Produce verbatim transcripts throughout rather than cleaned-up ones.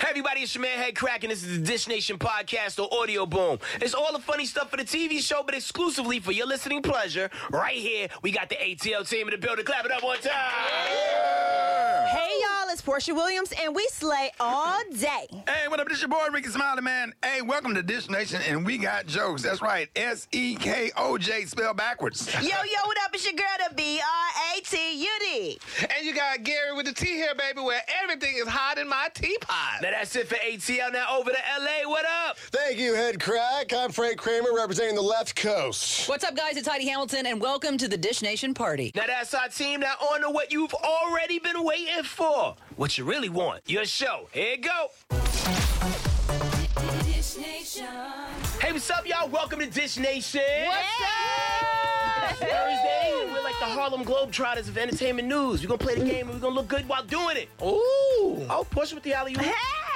Hey everybody, it's your man Head Crack, and this is the Dish Nation podcast or Audio Boom. It's all the funny stuff for the T V show, but exclusively for your listening pleasure. Right here, we got the A T L team in the building. Clap it up one time. Yeah. Hey y'all, it's Portia Williams, and we slay all day. Hey, what up? This your boy Ricky Smiley, man. Hey, welcome to Dish Nation, and we got jokes. That's right, S E K O J spelled backwards. Yo, yo, what up? It's your girl, the B R A T U D. And you got Gary with the T here, baby, where everything is hot in my teapot. Now that's it for A T L. Now over to L A. What up? Thank you, Head Crack. I'm Frank Kramer, representing the left coast. What's up, guys? It's Heidi Hamilton, and welcome to the Dish Nation party. Now that's our team. Now on to what you've already been waiting for. What you really want. Your show. Here you go. Dish Nation. Hey, what's up, y'all? Welcome to Dish Nation. What's up? It's Thursday, and we're like the Harlem Globetrotters of entertainment news. We're going to play the game, and we're going to look good while doing it. Ooh. Oh, push with the alley. Hey!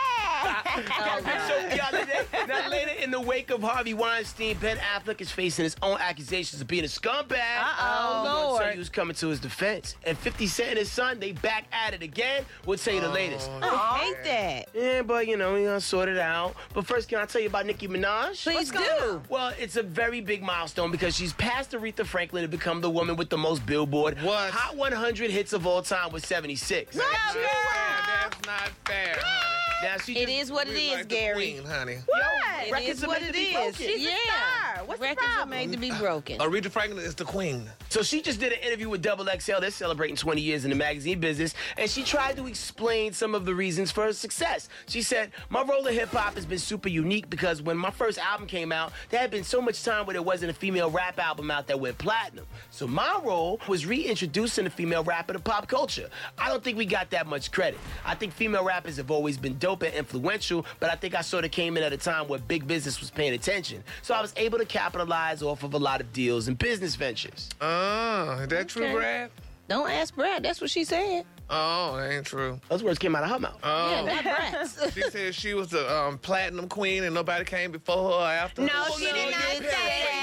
So the other day, now later in the wake of Harvey Weinstein, Ben Affleck is facing his own accusations of being a scumbag. Uh-oh, Lord. So he was coming to his defense. And fifty Cent and his son, they back at it again. We'll tell you the latest. I hate that. Yeah, but you know, we're gonna sort it out. But first, can I tell you about Nicki Minaj? Please do. Well, it's a very big milestone because she's passed Aretha Franklin to become the woman with the most Billboard What? Hot one hundred hits of all time with seventy-six. That's not fair. That's not fair, honey. Now, she It just- is what it We is, like the Gary. queen, honey. What? Records It is are what made it to be is. broken. She's Yeah. a star. What's Records the are problem? made to be broken. Aretha Franklin is the queen. So she just did an interview with Double X L. They're celebrating twenty years in the magazine business, and she tried to explain some of the reasons for her success. She said, my role in hip-hop has been super unique because when my first album came out, there had been so much time where there wasn't a female rap album out that went platinum. So my role was reintroducing the female rapper to pop culture. I don't think we got that much credit. I think female rappers have always been dope and influential, but I think I sort of came in at a time where big business was paying attention. So I was able to capitalize off of a lot of deals and business ventures. Oh, is that true, Okay. Brad? Don't ask Brad. That's what she said. Oh, that ain't true. Those words came out of her mouth. Oh. Yeah, not Brad's. She said she was the um, platinum queen and nobody came before her or after her. No, Oh, she no, did not you say did.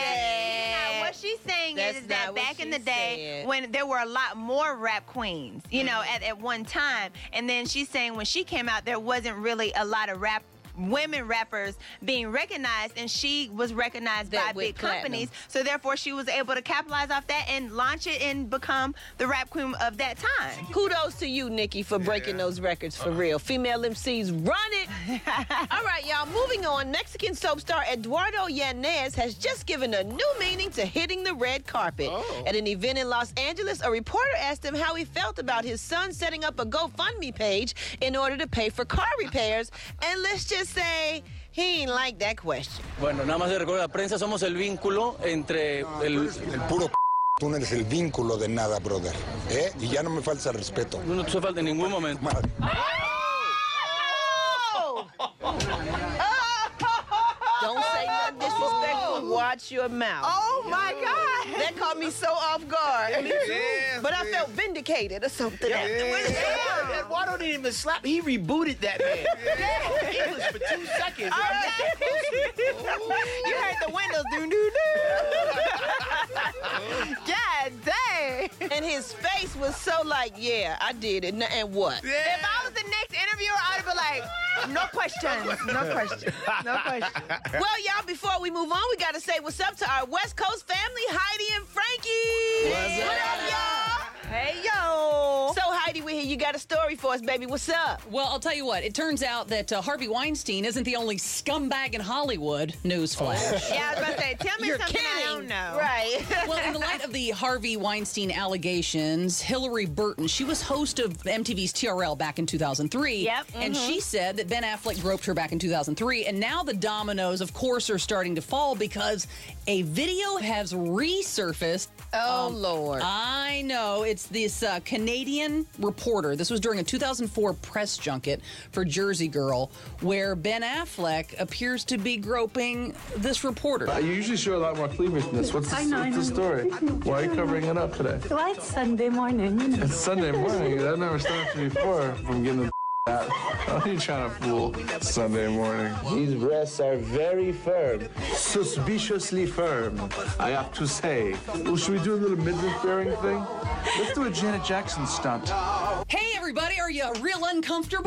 that. What she's saying That's is, is that not what back in she the day, said. when there were a lot more rap queens, you know, at, at one time, and then she's saying when she came out, there wasn't really a lot of rap women rappers being recognized, and she was recognized That by went big platinum. companies, so therefore she was able to capitalize off that and launch it and become the rap queen of that time. Kudos to you, Nikki, for breaking Yeah. those records for real. Female M Cs, run it. All right, y'all, moving on. Mexican soap star Eduardo Yanez has just given a new meaning to hitting the red carpet. Oh. At an event in Los Angeles, a reporter asked him how he felt about his son setting up a GoFundMe page in order to pay for car repairs. And let's just say he ain't like that question. Bueno, nada más de recuerdo, la prensa somos el vínculo entre el... El puro p***. Tú no eres el vínculo de nada, brother. ¿Eh? Y ya no me falta el respeto. No te falta en ningún momento. Madre. Don't say nothing disrespectful. Watch your mouth. Oh my God! That caught me so off guard. Yes, But I yes. felt vindicated or something. Eduardo, Eduardo didn't even slap. He rebooted that man. English for two seconds. You heard the windows do do do. God dang! And his face was so like, yeah, I did it. N- And what? Yeah. If I was the next interviewer, I'd be like, no questions, no questions, no questions. Well, y'all, before we move on, we got to say what's up to our West Coast family, Heidi and Frankie. What's What up? up, y'all? Hey, yo. So, Heidi, we hear you got a story for us, baby. What's up? Well, I'll tell you what. It turns out that uh, Harvey Weinstein isn't the only scumbag in Hollywood. Newsflash. Yeah, I was about to say, tell me You're something kidding. I don't know. Right. Well, in the light of the Harvey Weinstein allegations, Hillary Burton, she was host of M T V's T R L back in two thousand three. Yep. And she said that Ben Affleck groped her back in two thousand three. And now the dominoes, of course, are starting to fall because a video has resurfaced. Oh, Lord. I know. It's this uh, Canadian reporter. This was during a two thousand four press junket for Jersey Girl, where Ben Affleck appears to be groping this reporter. You usually show a lot more cleavage than this. What's the, I know, I what's the know. story? Why are you covering it up today? Well, it's Sunday morning. You know. It's Sunday morning. I've never stopped you before from getting the out. How are you trying to fool Sunday morning? These breasts are very firm. Suspiciously firm, I have to say. Well, should we do a little midriff bearing thing? Let's do a Janet Jackson stunt. Hey, everybody. Are you real uncomfortable?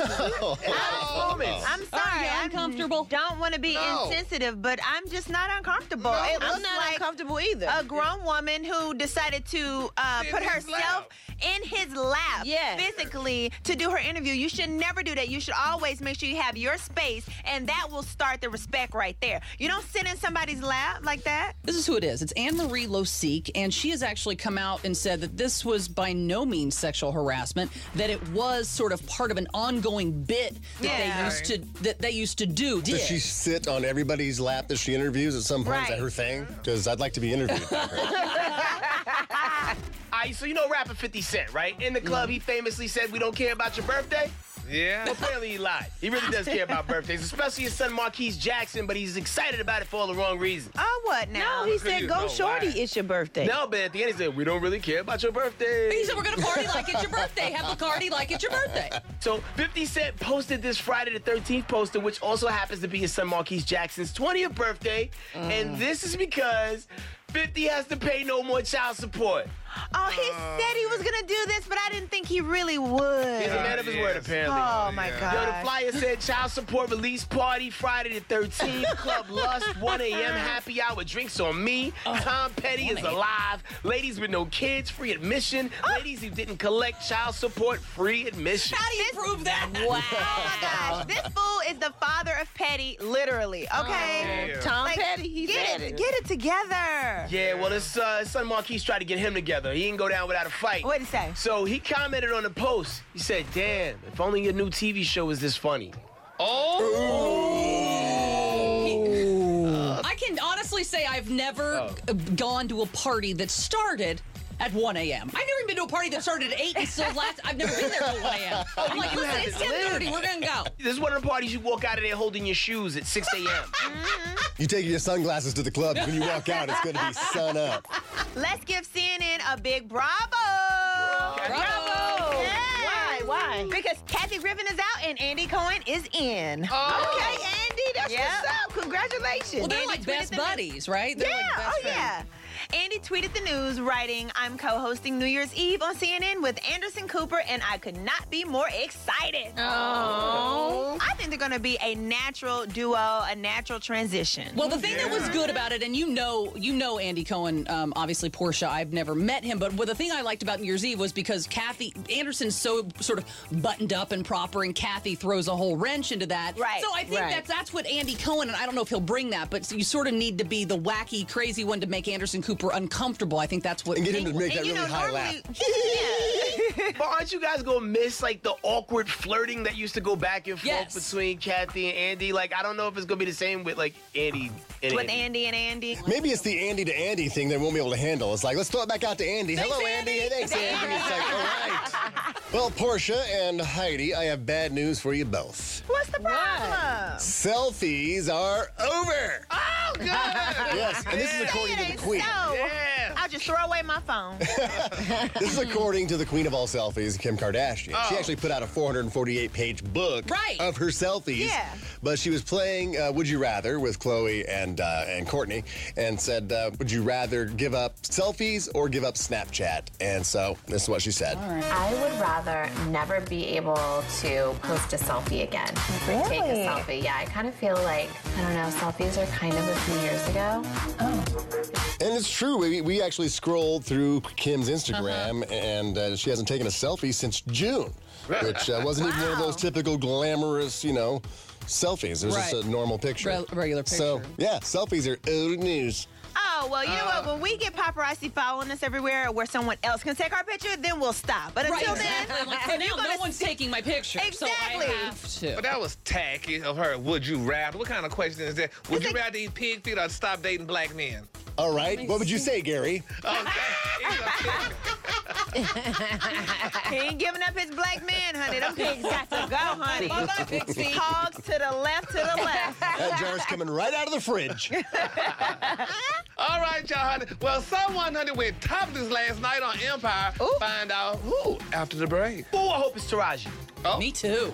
I'm sorry. Are you I uncomfortable? don't want to be No. insensitive, but I'm just not uncomfortable. No. It I'm looks not like uncomfortable either. a grown woman who decided to uh, In put his herself lap. in his lap Yes. physically to do her interview. You should never do that. You should always make sure you have your space, and that will start the respect right there. You don't sit in somebody's lap like that. This is who it is. It's Anne-Marie Losique, and she has actually come out and said that this was by no means sexual harassment, that it was sort of part of an ongoing bit that Yeah. they used to that they used to do. Does she sit on everybody's lap that she interviews at some point? Is that Right. her thing? Because I'd like to be interviewed by her. All right, so you know rapper fifty Cent, right? In the club, he famously said, "We don't care about your birthday." Yeah. Well, apparently he lied. He really does care about birthdays, especially his son Marquise Jackson, but he's excited about it for all the wrong reasons. Oh, what now? No, he Because said, you go know shorty, why. it's your birthday. No, but at the end he said, "We don't really care about your birthday." He said, we're going to party like it's your birthday. Have Bacardi like it's your birthday. So fifty Cent posted this Friday the thirteenth poster, which also happens to be his son Marquise Jackson's twentieth birthday. And this is because fifty has to pay no more child support. Oh, he said he was gonna do this, but I didn't think he really would. He's a man of his word, yes. apparently. Oh my Yeah. god. Yo, the flyer said child support release party Friday the thirteenth, Club Lust, one a.m. happy hour, drinks on me. Tom Petty is alive. Ladies with no kids, free admission. Ladies who didn't collect child support, free admission. How do you prove that? Wow. Oh my gosh. This fool is the father of Petty, literally. Okay? Yeah. Tom Like, Petty, he get said it, it. get it together. Yeah, well, his, uh, his son Marquise tried to get him together. He didn't go down without a fight. What'd he say? So he commented on the post. He said, "Damn, if only your new T V show was this funny." I can honestly say I've never uh, gone to a party that started at one a.m. I've never been to a party that started at eight and still last. I've never been there till one a.m. I'm like, you listen, it's haven't ten thirty. We're going to go. This is one of the parties you walk out of there holding your shoes at six a.m. You take your sunglasses to the club. When you walk out, it's going to be sun up. Let's give C N N a big bravo. Bravo. Yes. Why? Why? Because Kathy Griffin is out and Andy Cohen is in. Okay, Andy, that's Yep. what's up. Congratulations. Well, they're Andy like tweeted best the- buddies, right? They're Yeah, like best oh friends. yeah. Andy tweeted the news, writing, "I'm co-hosting New Year's Eve on C N N with Anderson Cooper, and I could not be more excited." Oh. I think they're going to be a natural duo, a natural transition. Well, the thing that was good about it, and you know, you know Andy Cohen, um, obviously Portia. I've never met him, but what the thing I liked about New Year's Eve was because Kathy Anderson's so sort of buttoned up and proper, and Kathy throws a whole wrench into that. Right, So I think right. that's that's what Andy Cohen, and I don't know if he'll bring that, but you sort of need to be the wacky, crazy one to make Anderson Cooper uncomfortable. I think that's what. And get him to make that and you really know, high normally, laugh. yeah. But aren't you guys gonna miss like the awkward flirting that used to go back and forth Yes. between Kathy and Andy? Like, I don't know if it's gonna be the same with like Andy and With Andy. Andy and Andy. Maybe it's the Andy to Andy thing they won't be able to handle. It's like, let's throw it back out to Andy. Thanks, Hello, Andy. Andy. Hey, thanks, Andy. It's like, all right. Well, Portia and Heidi, I have bad news for you both. What's the problem? Selfies are over. Oh, good. Yes, and this is according to the Queen. So, Yeah. I'll just throw away my phone. This is according to the Queen of all selfies, Kim Kardashian. She Oh. actually put out a four hundred forty-eight page book Right. of her selfies. Yeah. But she was playing uh, Would You Rather with Khloe and uh, and Courtney, and said, uh, would you rather give up selfies or give up Snapchat? And so this is what she said. I would rather never be able to post a selfie again. Really? Take a selfie. Yeah, I kind of feel like, I don't know, selfies are kind of a few years ago. And it's true. We, we actually scrolled through Kim's Instagram, and uh, she hasn't taken a selfie since June, which uh, wasn't even one of those typical glamorous, you know, selfies. It was just Right. a normal picture. Re- regular So, picture. yeah, selfies are old news. Oh, well, you know what? When we get paparazzi following us everywhere where someone else can take our picture, then we'll stop. But Right, until exactly. then, Like, for if now, you're no gonna one's see- taking my picture, Exactly. so I have to. But that was tacky of her. Would you rather? What kind of question is that? Would you rather eat pig feet or stop dating black men? All right. What would you say, Gary? He ain't giving up his black man, honey. Them pigs got to go, honey. Bye-bye, pig's feet. Hogs to the left, to the left. That jar's coming right out of the fridge. All right, y'all, honey. Well, someone, honey, went topless last night on Empire. Ooh. Find out who after the break. Oh, I hope it's Taraji. Oh. Me too.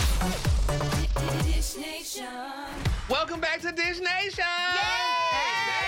Welcome back to Dish Nation. Yay!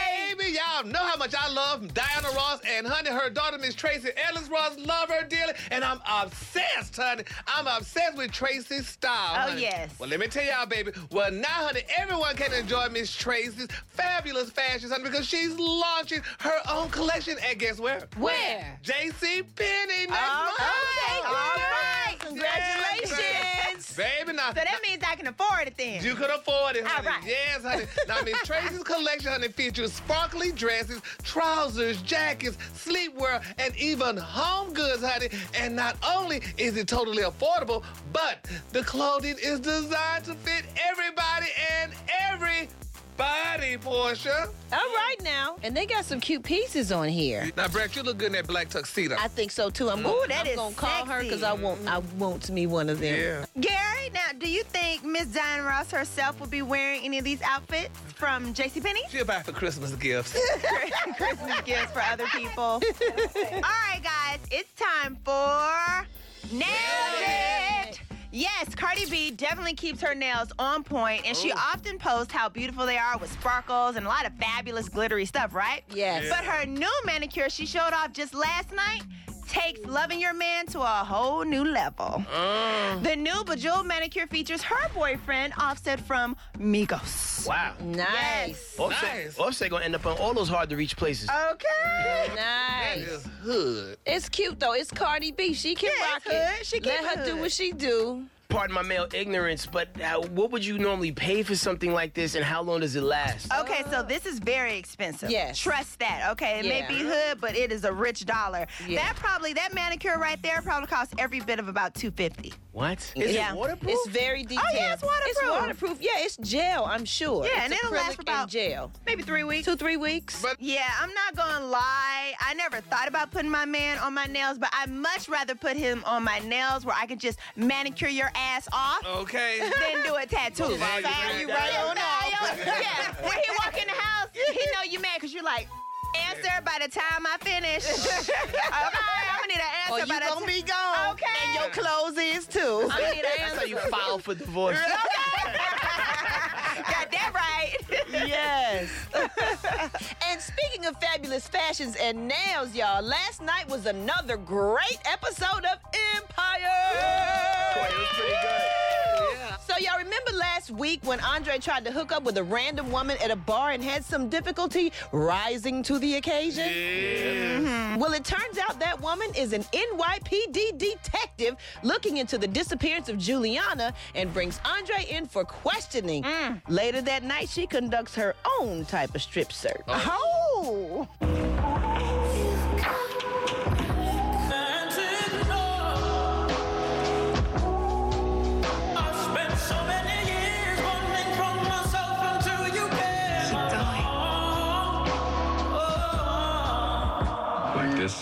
Baby, y'all know how much I love Diana Ross, and honey, her daughter, Miss Tracy Ellis Ross, love her dearly, and I'm obsessed, honey. I'm obsessed with Tracy's style, Oh, honey. yes. Well, let me tell y'all, baby. Well, now, honey, everyone can enjoy Miss Tracy's fabulous fashions, honey, because she's launching her own collection, and guess where? Where? J C Penney next All month. right, all right. Congratulations. Yes, baby, now. So that means I can afford it then. You could afford it, honey. All right. Yes, honey. Now, Miss Tracy's collection, honey, features sparkly dresses, trousers, jackets, sleepwear, and even home goods, honey. And not only is it totally affordable, but the clothing is designed to fit everybody and every body, Portia. All right now. And they got some cute pieces on here. Now, Brett, you look good in that black tuxedo. I think so too. I'm Ooh, gonna, that I'm is gonna call her sexy. because I want I want me one of them. Yeah. Gary, now, do you think Miss Diana Ross herself will be wearing any of these outfits from JCPenney? She'll buy for Christmas gifts. Christmas gifts for other people. All right, guys, it's time for Nailed It. Yes, Cardi B definitely keeps her nails on point, and she often posts how beautiful they are with sparkles and a lot of fabulous glittery stuff, right? Yes. But her new manicure she showed off just last night takes loving your man to a whole new level. The new Bejeweled manicure features her boyfriend, Offset from Migos. Wow. Nice. Offset, Nice. Offset gonna end up on all those hard to reach places. Okay. That Nice. is hood. It's cute though. It's Cardi B. She can Yeah, rock it's it. hood. She Let keep it her do hood. what she do. Pardon my male ignorance, but uh, what would you normally pay for something like this, and how long does it last? Okay, so this is very expensive. Yes. Trust that. Okay, it Yeah. may be hood, but it is a rich dollar. Yeah. That probably that manicure right there probably costs every bit of about two fifty. What? Is Yeah. it waterproof? It's very detailed. Oh, yeah, it's waterproof. It's waterproof. Yeah, it's gel, I'm sure. Yeah, it's and it'll acrylic last for about- and gel. Maybe three weeks. Two, three weeks. But Yeah, I'm not gonna lie. I never thought about putting my man on my nails, but I'd much rather put him on my nails where I can just manicure your ass off okay. than do a tattoo. Well, file you File right you down. right on off. Yeah, when he walk in the house, he know you mad because you're like, answer by the time I finish. Okay, I'm gonna need an answer Or by you the gonna time. be gone. Okay. And your clothes is too. I'm gonna need an That's how answer. you file for divorce. Got that right. Yes. And speaking of fabulous fashions and nails, y'all, last night was another great episode of Empire. Boy, it was pretty good. So y'all remember last week when Andre tried to hook up with a random woman at a bar and had some difficulty rising to the occasion? Yeah. Well, it turns out that woman is an N Y P D detective looking into the disappearance of Juliana and brings Andre in for questioning. Later that night, she conducts her own type of strip search. Oh. Like this.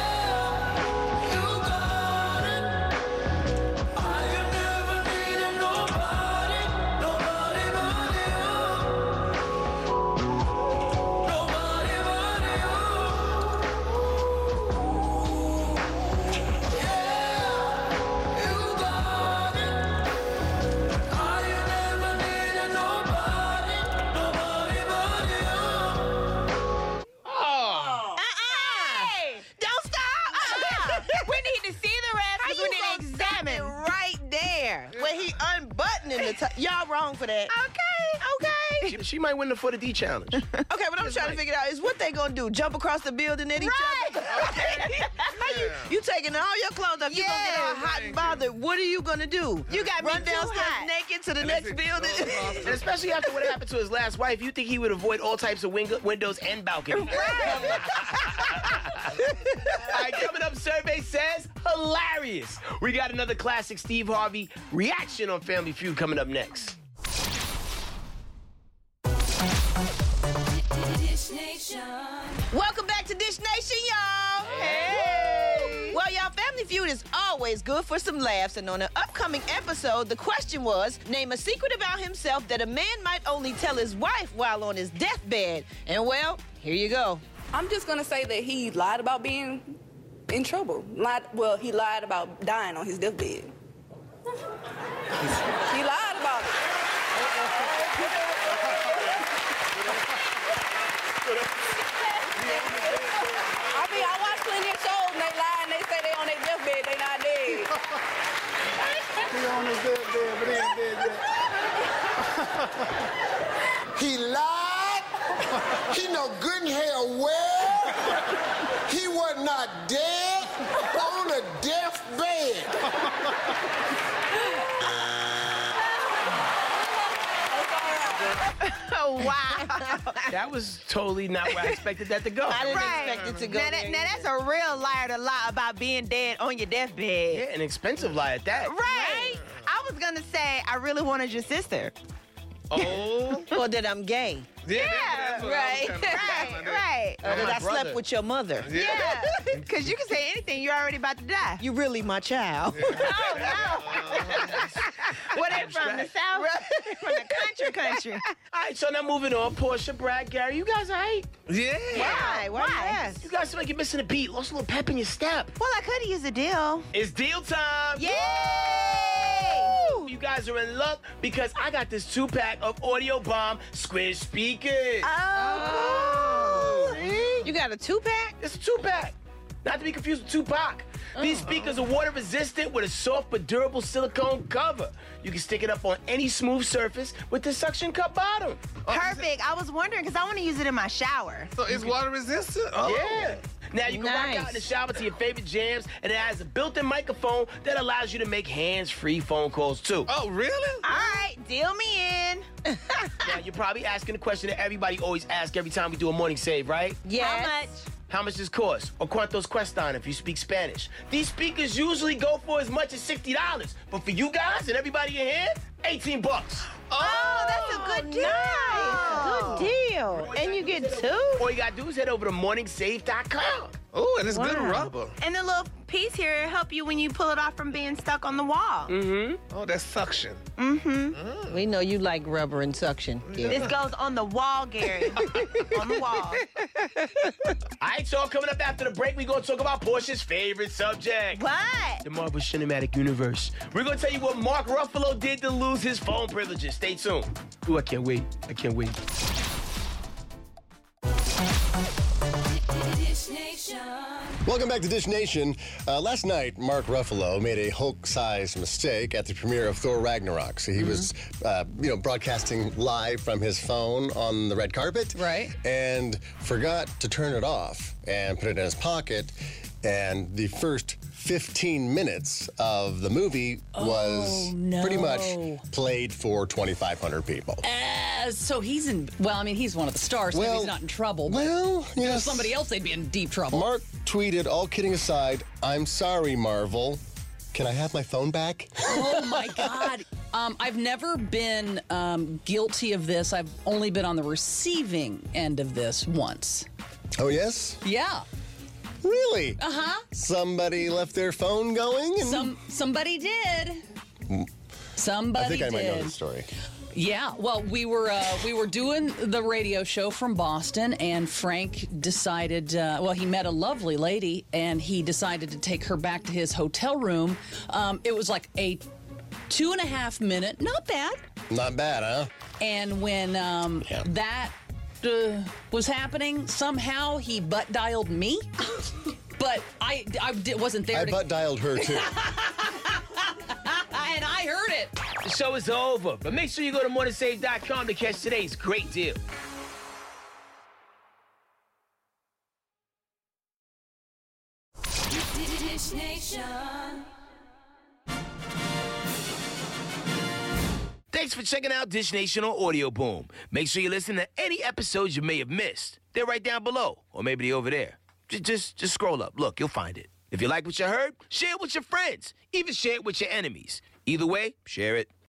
Hey, don't stop. We need to see the rest. How 'cause you we need gonna to stop examine. it right there when he unbuttoning the top? Y'all wrong for that. Okay, okay. She, she might win the Footer D challenge. Okay, what I'm trying to figure out is what they gonna do? Jump across the building at each other? Okay. How you, you taking all your clothes off? You gonna get all Yeah. hot and bothered. What are you gonna do? You got me Run too downstairs hot. naked to the And next it's- building? And especially after what happened to his last wife, you think he would avoid all types of wing- windows and balconies. All right, coming up, survey says hilarious. We got another classic Steve Harvey reaction on Family Feud coming up next. Welcome back to Dish Nation, y'all. Hey. Well, y'all, Family Feud is always good for some laughs. And on an upcoming episode, the question was, name a secret about himself that a man might only tell his wife while on his deathbed. And well, here you go. I'm just gonna say that he lied about being in trouble. Lied, well, he lied about dying on his deathbed. He lied about it. dead, dead, but he ain't dead yet. He lied. He know good and hell well. He was not dead on a deathbed. Oh, wow. That was totally not where I expected that to go. I didn't Right. expect it to go Now, that, there now either. that's a real liar to lie about being dead on your deathbed. Yeah, an expensive lie at that. Right. I was gonna say I really wanted your sister. Oh. Or that I'm gay. Yeah, that's what I was right, kinda right, wondering. right. Or that my I brother. slept with your mother. Yeah, because you can say anything. You're already about to die. You really my child. Oh no! What they from the south? From the country, country. All right, so now moving on. Portia, Brad, Gary, you guys all right? Yeah. Why? Why? Yes. You guys seem like you're missing a beat. Lost a little pep in your step. Well, I could use a deal. It's deal time. Yay! You guys are in luck because I got this two-pack of Audio Bomb Squish speakers. Oh, cool. You got a two-pack? It's a two-pack. Not to be confused with Tupac. These speakers are water resistant with a soft but durable silicone cover. You can stick it up on any smooth surface with the suction cup bottom. Perfect. I was wondering because I want to use it in my shower. So it's water resistant? Oh. Yeah. Now you can rock Nice. out in the shower to your favorite jams, and it has a built-in microphone that allows you to make hands-free phone calls too. Oh, really? All right, deal me in. Now you're probably asking the question that everybody always asks every time we do a morning save, right? Yes. How much? How much does cost? Or cuantos cuestan if you speak Spanish. These speakers usually go for as much as sixty dollars, but for you guys and everybody in here, eighteen bucks. Oh, that's a good deal. Good deal. And you get two? All you gotta do is head over to morning save dot com. Oh, and it's good Wow. rubber. And the little piece here help you when you pull it off from being stuck on the wall. Mm-hmm. Oh, that's suction. Mm-hmm. We know you like rubber and suction. Yeah. This goes on the wall, Gary. On the wall. All right, so coming up after the break, we're gonna talk about Portia's favorite subject. What? The Marvel Cinematic Universe. We're gonna tell you what Mark Ruffalo did to lose his phone privileges. Stay tuned. Ooh, I can't wait. I can't wait. Welcome back to Dish Nation. Uh, last night, Mark Ruffalo made a Hulk-sized mistake at the premiere of Thor Ragnarok. So he was, uh, you know, broadcasting live from his phone on the red carpet. Right. And forgot to turn it off and put it in his pocket. And the first fifteen minutes of the movie was no. pretty much played for twenty-five hundred people. Uh, so he's in. Well, I mean, he's one of the stars. So Well- he's not in trouble. But Well, if it was yes. somebody else, they'd be in deep trouble. Mark tweeted, all kidding aside, I'm sorry, Marvel. Can I have my phone back? Oh my God. Um, I've never been um, guilty of this. I've only been on the receiving end of this once. Oh, yes? Yeah. Really? Uh huh. Somebody left their phone going? And Some somebody did. Somebody I think I might know did. the story. Yeah, well, we were uh, we were doing the radio show from Boston, and Frank decided. Uh, well, he met a lovely lady, and he decided to take her back to his hotel room. Um, it was like a two and a half minute, not bad. Not bad, huh? And when um, Yeah. that uh, was happening, somehow he butt dialed me. But I, I di- wasn't there. I to, butt dialed her, too. and I heard it. The show is over, but make sure you go to morning save dot com to catch today's great deal. Dish Nation. Thanks for checking out Dish Nation on Audio Boom. Make sure you listen to any episodes you may have missed. They're right down below, or maybe they're over there. Just, just, just scroll up. Look, you'll find it. If you like what you heard, share it with your friends. Even share it with your enemies. Either way, share it.